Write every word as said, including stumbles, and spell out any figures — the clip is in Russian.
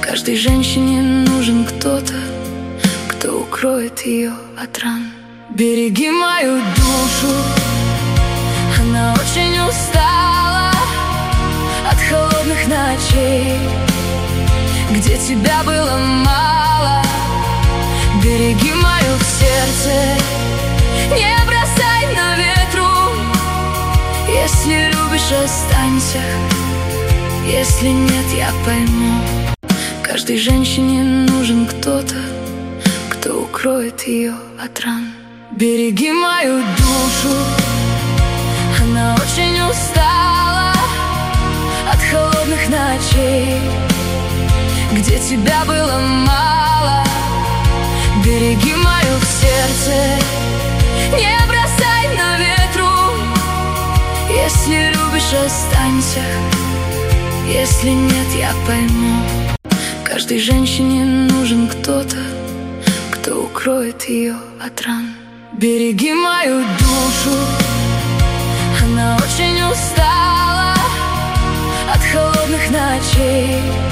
Каждой женщине нужен кто-то, кто укроет ее от ран. Береги мою душу, она очень устала от холодных ночей, где тебя было мало. Береги мое сердце, не бросай на ветру. Если любишь, останься, если нет, я пойму. Каждой женщине нужен кто-то, кто укроет ее от ран. Береги мою душу, она очень устала от холодных ночей, где тебя было мало. Береги мое сердце, не бросай на ветру. Если любишь, останься, если нет, я пойму. Каждой женщине нужен кто-то, кто укроет ее от ран. Береги мою душу, она очень устала от холодных ночей,